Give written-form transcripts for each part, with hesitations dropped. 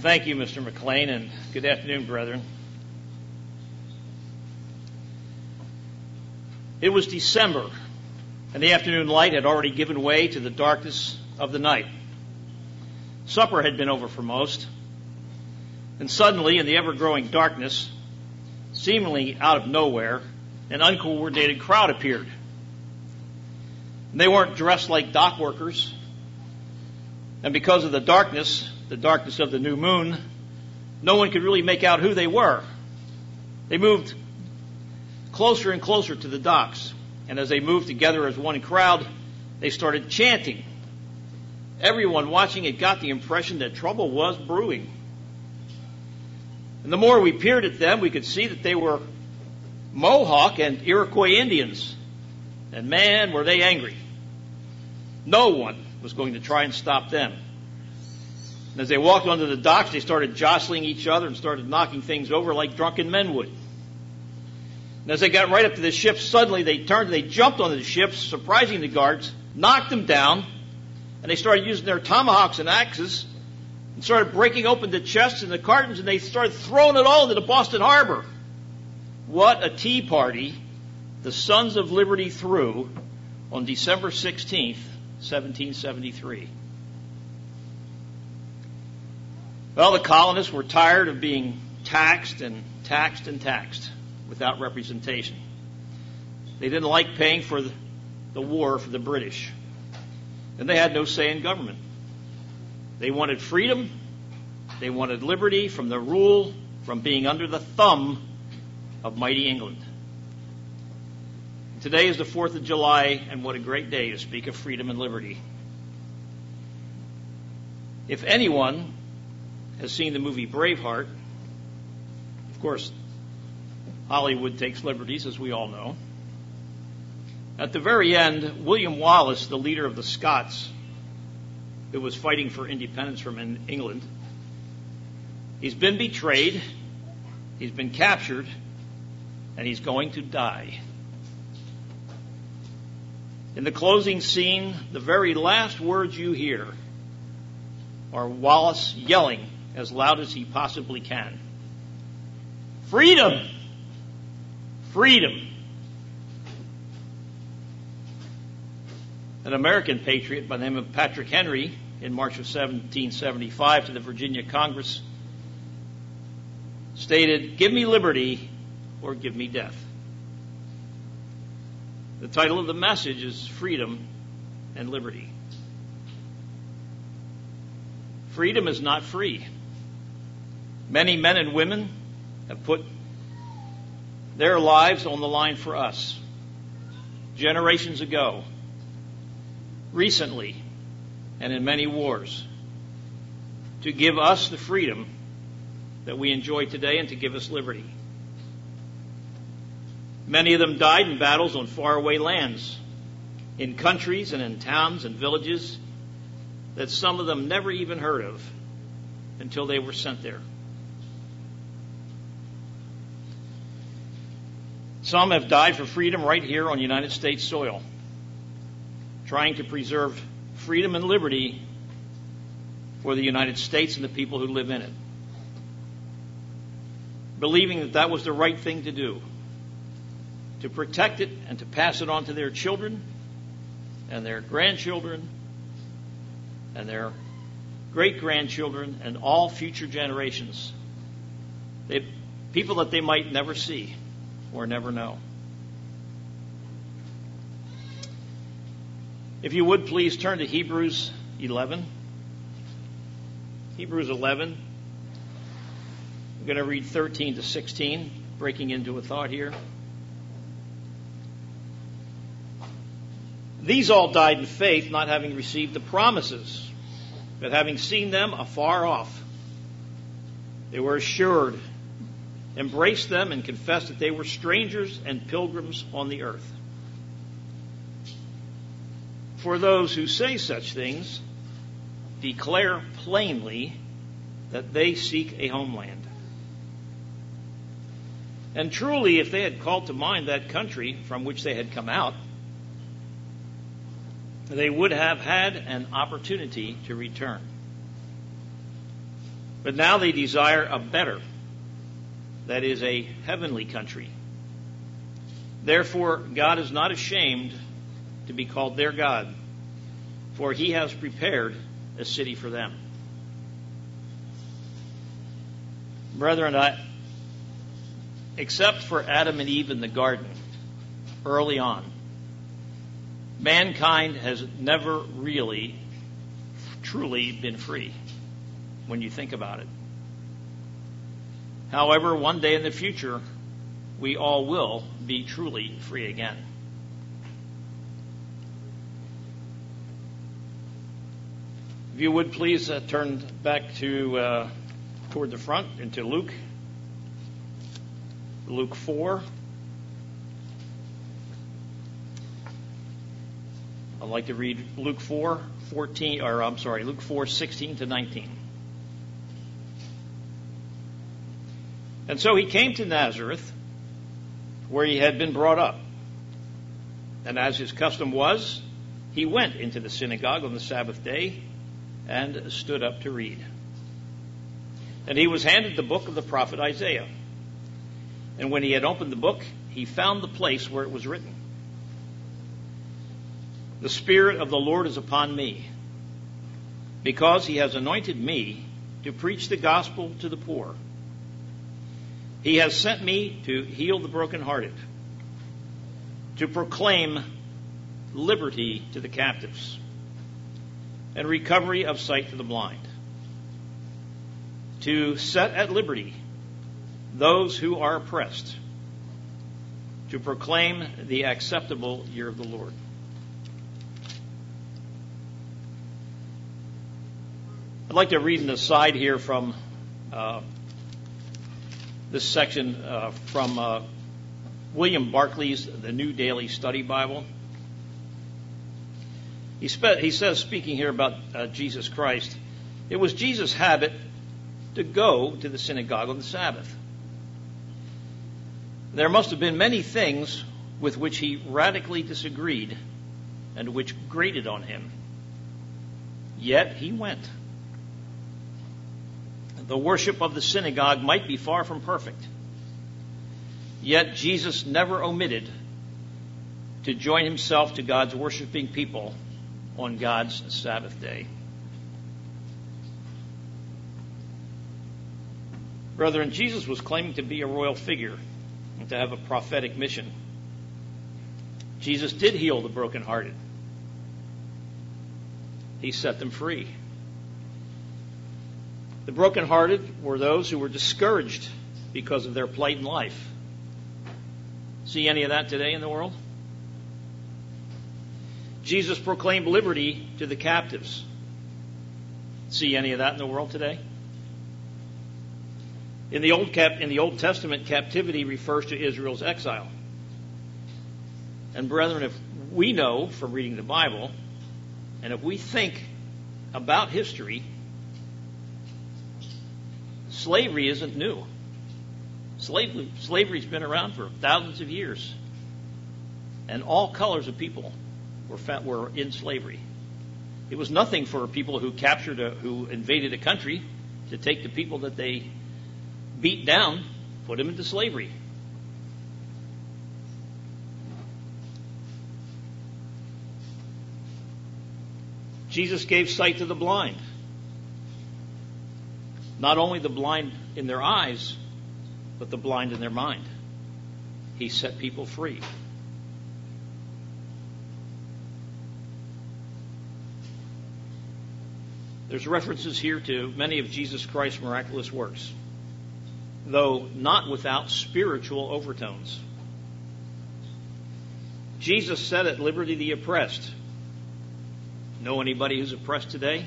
Thank you, Mr. McLean, and good afternoon, brethren. It was December, and the afternoon light had already given way to the darkness of the night. Supper had been over for most, and suddenly, in the ever-growing darkness, seemingly out of nowhere, an uncoordinated crowd appeared. And they weren't dressed like dock workers, and because of the darkness of the new moon, no one could really make out who they were. They moved closer and closer to the docks, and as they moved together as one crowd, they started chanting. Everyone watching it got the impression that trouble was brewing. And the more we peered at them, we could see that they were Mohawk and Iroquois Indians. And man, were they angry. No one was going to try and stop them. And as they walked onto the docks, they started jostling each other and started knocking things over like drunken men would. And as they got right up to the ships, suddenly they turned and they jumped onto the ships, surprising the guards, knocked them down, and they started using their tomahawks and axes and started breaking open the chests and the cartons, and they started throwing it all into the Boston Harbor. What a tea party the Sons of Liberty threw on December 16th, 1773. Well, the colonists were tired of being taxed and taxed and taxed without representation. They didn't like paying for the war for the British, and they had no say in government. They wanted freedom. They wanted liberty from the rule, from being under the thumb of mighty England. Today is the 4th of July, and what a great day to speak of freedom and liberty. If anyone has seen the movie Braveheart, of course, Hollywood takes liberties, as we all know. At the very end, William Wallace, the leader of the Scots, who was fighting for independence from England, he's been betrayed, he's been captured, and he's going to die. In the closing scene, the very last words you hear are Wallace yelling as loud as he possibly can, "Freedom! Freedom!" An American patriot by the name of Patrick Henry, in March of 1775 to the Virginia Congress, stated, "Give me liberty or give me death." The title of the message is Freedom and Liberty. Freedom is not free. Many men and women have put their lives on the line for us. Generations ago, recently, and in many wars, to give us the freedom that we enjoy today and to give us liberty. Many of them died in battles on faraway lands, in countries and in towns and villages that some of them never even heard of until they were sent there. Some have died for freedom right here on United States soil, trying to preserve freedom and liberty for the United States and the people who live in it, believing that that was the right thing to do, to protect it and to pass it on to their children and their grandchildren and their great-grandchildren and all future generations, people that they might never see or never know. If you would, please turn to Hebrews 11. Hebrews 11. I'm going to read 13 to 16, breaking into a thought here. These all died in faith, not having received the promises, but having seen them afar off. They were assured, embraced them, and confessed that they were strangers and pilgrims on the earth. For those who say such things declare plainly that they seek a homeland. And truly, if they had called to mind that country from which they had come out, they would have had an opportunity to return. But now they desire a better, that is, a heavenly country. Therefore, God is not ashamed to be called their God, for he has prepared a city for them. Brethren, except for Adam and Eve in the garden, early on, mankind has never really, truly been free, when you think about it. However, one day in the future, we all will be truly free again. If you would please turn back to toward the front into Luke 4. I'd like to read Luke 4:16 to 19. And so he came to Nazareth, where he had been brought up. And as his custom was, he went into the synagogue on the Sabbath day and stood up to read. And he was handed the book of the prophet Isaiah. And when he had opened the book, he found the place where it was written, "The Spirit of the Lord is upon me, because he has anointed me to preach the gospel to the poor. He has sent me to heal the brokenhearted, to proclaim liberty to the captives, and recovery of sight to the blind, to set at liberty those who are oppressed, to proclaim the acceptable year of the Lord." I'd like to read an aside here from this section from William Barclay's The New Daily Study Bible. He says, speaking here about Jesus Christ, it was Jesus' habit to go to the synagogue on the Sabbath. There must have been many things with which he radically disagreed and which grated on him. Yet he went. The worship of the synagogue might be far from perfect. Yet Jesus never omitted to join himself to God's worshiping people on God's Sabbath day. Brethren, Jesus was claiming to be a royal figure and to have a prophetic mission. Jesus did heal the brokenhearted. He set them free. The brokenhearted were those who were discouraged because of their plight in life. See any of that today in the world? Jesus proclaimed liberty to the captives. See any of that in the world today? In the Old Testament, captivity refers to Israel's exile. And brethren, if we know from reading the Bible, and if we think about history, slavery isn't new. Slavery's been around for thousands of years. And all colors of people were in slavery. It was nothing for people who who invaded a country to take the people that they beat down, put them into slavery. Jesus gave sight to the blind. Not only the blind in their eyes, but the blind in their mind. He set people free. There's references here to many of Jesus Christ's miraculous works, though not without spiritual overtones. Jesus set at liberty the oppressed. Know anybody who's oppressed today?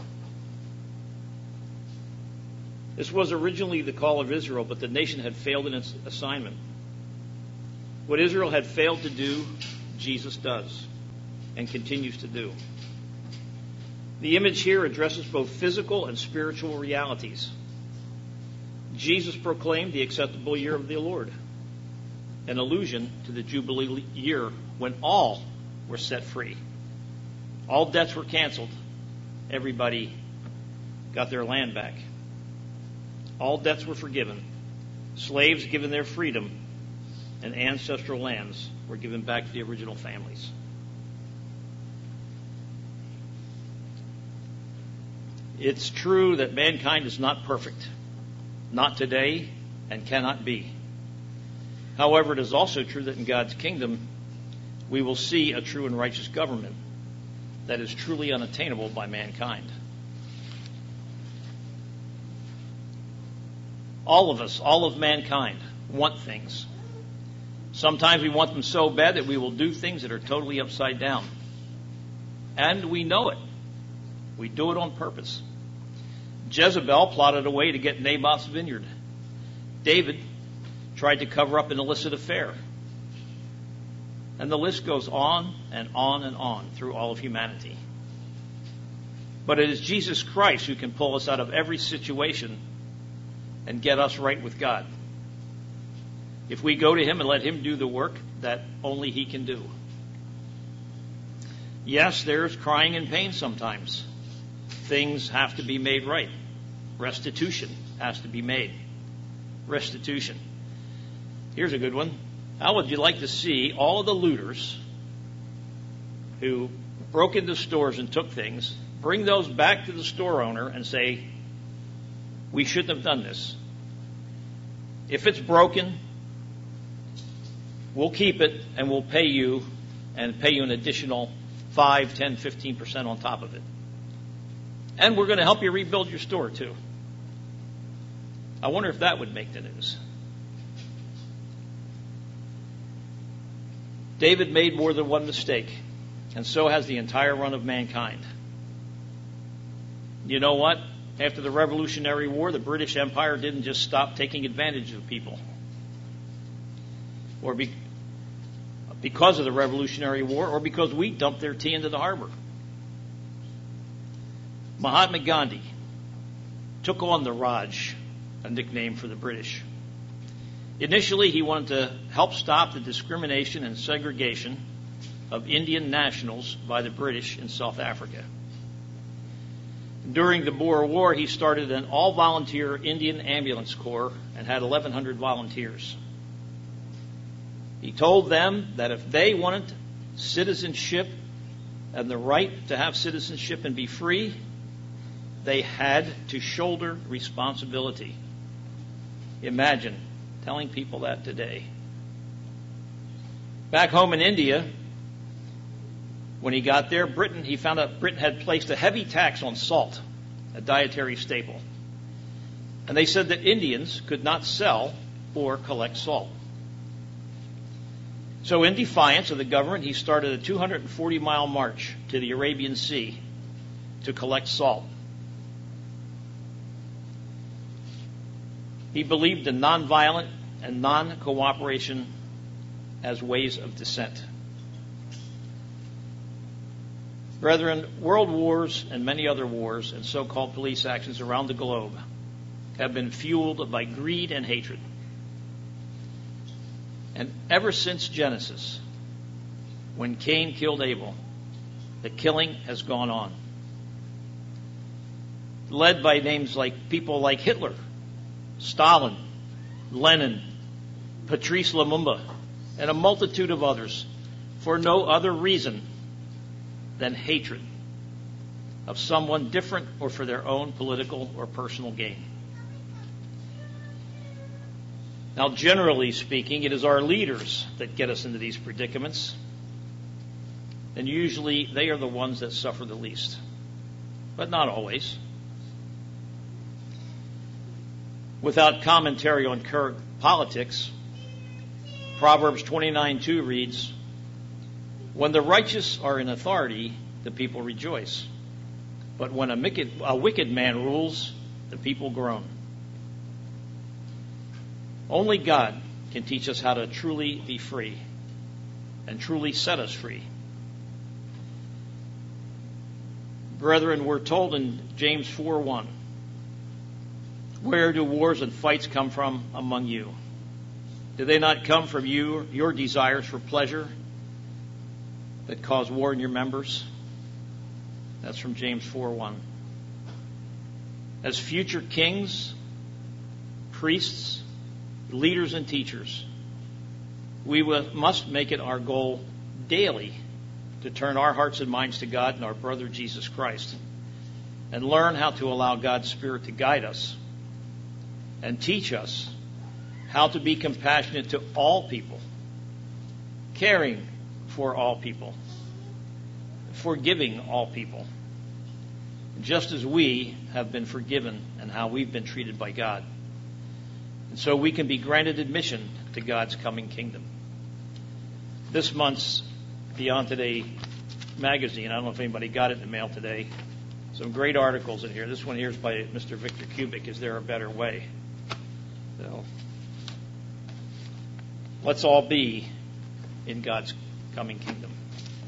This was originally the call of Israel, but the nation had failed in its assignment. What Israel had failed to do, Jesus does and continues to do. The image here addresses both physical and spiritual realities. Jesus proclaimed the acceptable year of the Lord, an allusion to the Jubilee year when all were set free. All debts were canceled. Everybody got their land back. All debts were forgiven. Slaves given their freedom, and ancestral lands were given back to the original families. It's true that mankind is not perfect, not today, and cannot be. However, it is also true that in God's kingdom, we will see a true and righteous government that is truly unattainable by mankind. All of us, all of mankind, want things. Sometimes we want them so bad that we will do things that are totally upside down. And we know it. We do it on purpose. Jezebel plotted a way to get Naboth's vineyard. David tried to cover up an illicit affair. And the list goes on and on and on through all of humanity. But it is Jesus Christ who can pull us out of every situation and get us right with God. If we go to Him and let Him do the work that only He can do. Yes, there's crying and pain sometimes. Things have to be made right. Restitution has to be made. Restitution. Here's a good one. How would you like to see all of the looters who broke into stores and took things, bring those back to the store owner and say, we shouldn't have done this. If it's broken, we'll keep it and we'll pay you an additional 5, 10, 15% on top of it. And we're going to help you rebuild your store too. I wonder if that would make the news. David made more than one mistake, and so has the entire run of mankind. You know what? After the Revolutionary War, the British Empire didn't just stop taking advantage of people. Or because of the Revolutionary War, or because we dumped their tea into the harbor. Mahatma Gandhi took on the Raj, a nickname for the British. Initially, he wanted to help stop the discrimination and segregation of Indian nationals by the British in South Africa. During the Boer War, he started an all-volunteer Indian ambulance corps and had 1,100 volunteers. He told them that if they wanted citizenship and the right to have citizenship and be free, they had to shoulder responsibility. Imagine telling people that today. Back home in India, when he got there, he found out Britain had placed a heavy tax on salt, a dietary staple. And they said that Indians could not sell or collect salt. So in defiance of the government, he started a 240-mile march to the Arabian Sea to collect salt. He believed in nonviolent and non-cooperation as ways of dissent. Brethren, world wars and many other wars and so-called police actions around the globe have been fueled by greed and hatred. And ever since Genesis, when Cain killed Abel, the killing has gone on. Led by names like people like Hitler, Stalin, Lenin, Patrice Lumumba, and a multitude of others, for no other reason than hatred of someone different or for their own political or personal gain. Now, generally speaking, it is our leaders that get us into these predicaments, and usually they are the ones that suffer the least, but not always. Without commentary on current politics, Proverbs 29:2 reads, "When the righteous are in authority, the people rejoice. But when a wicked man rules, the people groan." Only God can teach us how to truly be free and truly set us free. Brethren, we're told in James 4:1, "Where do wars and fights come from among you? Do they not come from you, your desires for pleasure, that cause war in your members?" That's from James 4:1. As future kings priests, leaders, and teachers, we must make it our goal daily to turn our hearts and minds to God and our brother Jesus Christ, and learn how to allow God's Spirit to guide us and teach us how to be compassionate to all people, caring for all people, forgiving all people, just as we have been forgiven and how we've been treated by God. And so we can be granted admission to God's coming kingdom. This month's Beyond Today magazine, I don't know if anybody got it in the mail today, some great articles in here. This one here is by Mr. Victor Kubik, Is There a Better Way? So, let's all be in God's coming kingdom.